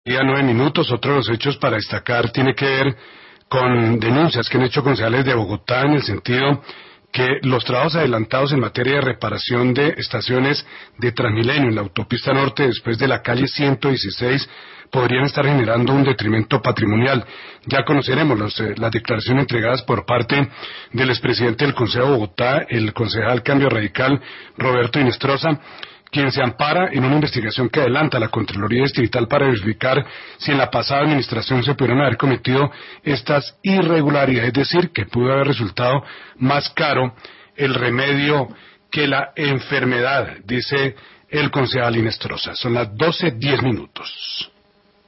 Día 9 minutos. Otro de los hechos para destacar tiene que ver con denuncias que han hecho concejales de Bogotá en el sentido que los trabajos adelantados en materia de reparación de estaciones de Transmilenio en la autopista norte después de la calle 116 podrían estar generando un detrimento patrimonial. Ya conoceremos las declaraciones entregadas por parte del expresidente del Consejo de Bogotá, el concejal Cambio Radical, Roberto Inestrosa, quien se ampara en una investigación que adelanta la Contraloría Distrital para verificar si en la pasada administración se pudieron haber cometido estas irregularidades, es decir, que pudo haber resultado más caro el remedio que la enfermedad, dice el concejal Inestrosa. Son las 12:10 minutos.